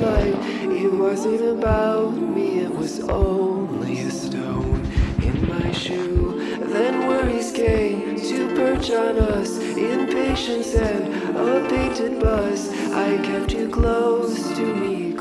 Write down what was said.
flight. It wasn't about me, it was only a stone in my shoe. Then worries came to perch on us, impatience and a painted bus. I kept you close to me,